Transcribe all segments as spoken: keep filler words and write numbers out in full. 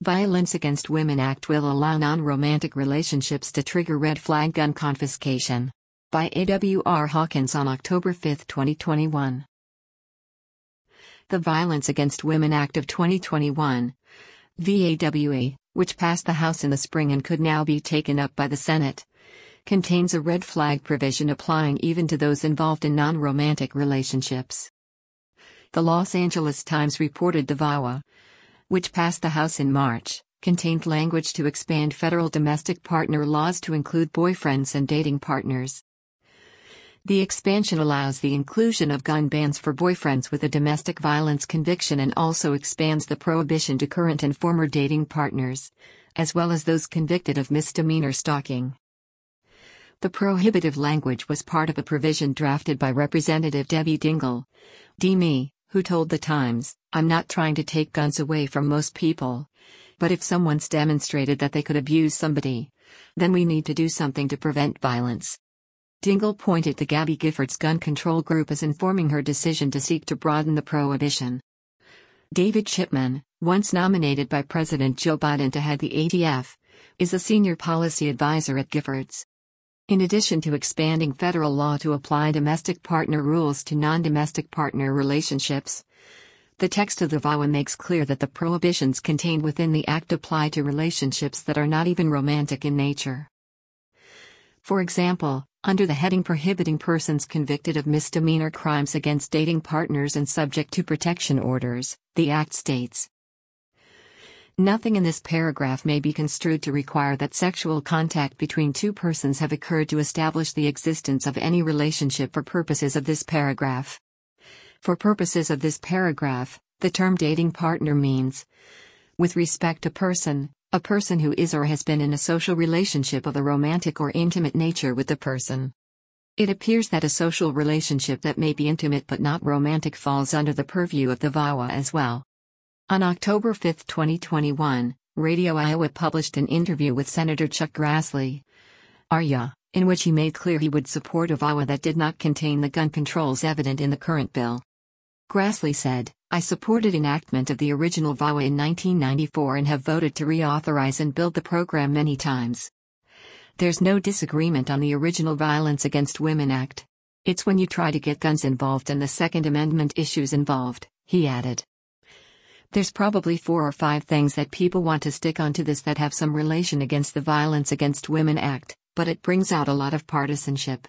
Violence Against Women Act will allow non-romantic relationships to trigger red flag gun confiscation. By A W R Hawkins on October fifth, twenty twenty-one. The Violence Against Women Act of twenty twenty-one, VAWA, which passed the House in the spring and could now be taken up by the Senate, contains a red flag provision applying even to those involved in non-romantic relationships. The Los Angeles Times reported the VAWA, which passed the House in March, contained language to expand federal domestic partner laws to include boyfriends and dating partners. The expansion allows the inclusion of gun bans for boyfriends with a domestic violence conviction and also expands the prohibition to current and former dating partners, as well as those convicted of misdemeanor stalking. The prohibitive language was part of a provision drafted by Representative Debbie Dingell, D M E, who told The Times, "I'm not trying to take guns away from most people. But if someone's demonstrated that they could abuse somebody, then we need to do something to prevent violence." Dingell pointed to Gabby Giffords' gun control group as informing her decision to seek to broaden the prohibition. David Chipman, once nominated by President Joe Biden to head the A T F, is a senior policy advisor at Giffords. In addition to expanding federal law to apply domestic partner rules to non-domestic partner relationships, the text of the VAWA makes clear that the prohibitions contained within the Act apply to relationships that are not even romantic in nature. For example, under the heading prohibiting persons convicted of misdemeanor crimes against dating partners and subject to protection orders, the Act states, "Nothing in this paragraph may be construed to require that sexual contact between two persons have occurred to establish the existence of any relationship for purposes of this paragraph." For purposes of this paragraph, the term dating partner means, with respect to person, a person who is or has been in a social relationship of a romantic or intimate nature with the person. It appears that a social relationship that may be intimate but not romantic falls under the purview of the VAWA as well. On October fifth, twenty twenty-one, Radio Iowa published an interview with Senator Chuck Grassley, R Y A, in which he made clear he would support a VAWA that did not contain the gun controls evident in the current bill. Grassley said, "I supported enactment of the original VAWA in nineteen ninety-four and have voted to reauthorize and build the program many times. There's no disagreement on the original Violence Against Women Act. It's when you try to get guns involved and the Second Amendment issues involved," he added. "There's probably four or five things that people want to stick onto this that have some relation against the Violence Against Women Act, but it brings out a lot of partisanship."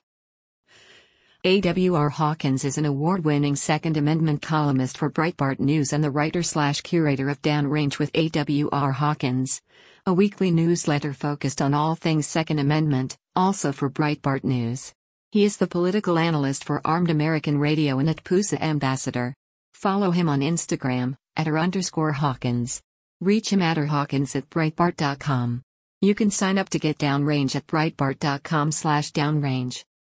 A W R Hawkins is an award-winning Second Amendment columnist for Breitbart News and the writer-slash-curator of Downrange with A W R Hawkins, a weekly newsletter focused on all things Second Amendment, also for Breitbart News. He is the political analyst for Armed American Radio and at P U S A Ambassador. Follow him on Instagram, at r underscore Hawkins. Reach him at rhawkins at breitbart dot com. You can sign up to get Downrange at breitbart dot com slash downrange.